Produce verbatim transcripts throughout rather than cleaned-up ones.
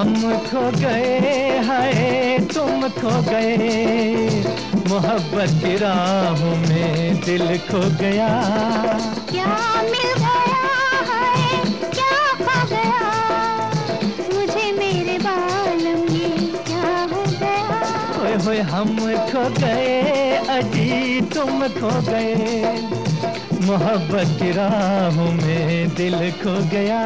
हम खो गए हाय तुम खो गए, मोहब्बत की राहों में दिल खो गया। क्या मिल गया है, क्या खो गया, मुझे मेरे बालम ये क्या हो गया। होए होए हम खो गए अजी तुम खो गए, मोहब्बत की राहों में दिल खो गया।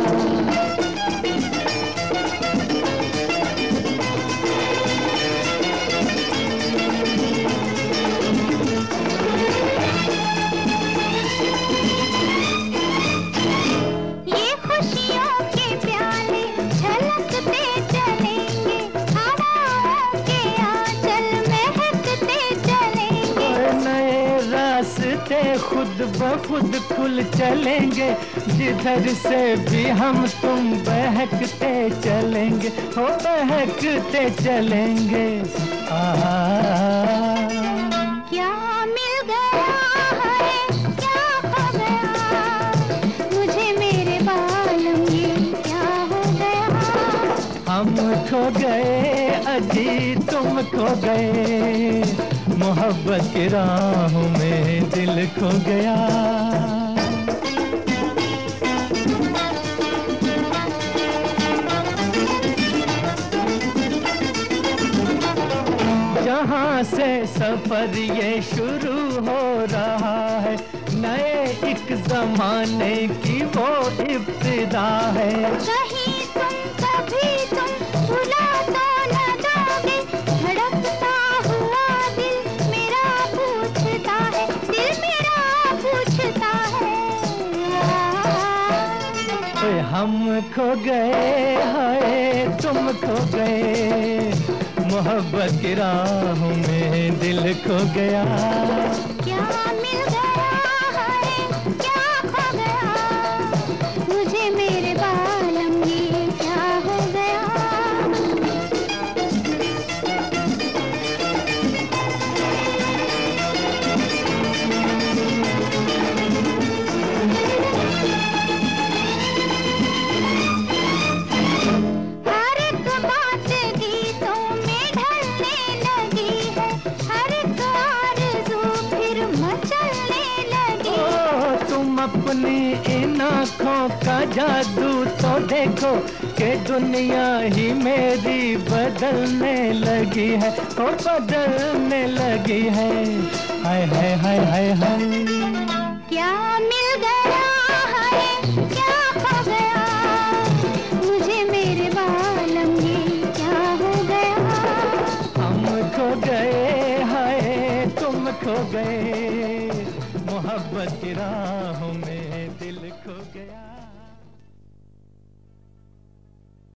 रास्ते खुद ब खुद खुल चलेंगे, जिधर से भी हम तुम बहकते चलेंगे, हो बहकते चलेंगे। आ, क्या मिल गया है, क्या खो गया, मुझे मेरे बालम ये क्या हो गया। हम खो गए अजी तुम खो गए, मोहब्बत की राहों में दिल खो गया। जहाँ से सफर ये शुरू हो रहा है, नए एक जमाने की वो इब्तिदा है। कहीं तुम कभी तुम भुला तो न दोगे, धड़कता हुआ दिल मेरा पूछता है, दिल मेरा पूछता है। ओए हम खो गए हाय तुम खो गए, मोहब्बत की राहों में दिल खो गया। क्या मिल गया है, क्या खो गया, मुझे मेरे बालम ये क्या हो गया। अपनी इन आँखों का जादू तो देखो, कि दुनिया ही मेरी बदलने लगी है, और बदलने लगी है। हाय हाय हाय हाय हाय क्या मिल गया है, क्या खो गया, मुझे मेरे बालम ये क्या हो गया। हम खो गए हाय तुम खो गए, मोहब्बत की राहों में दिल खो गया।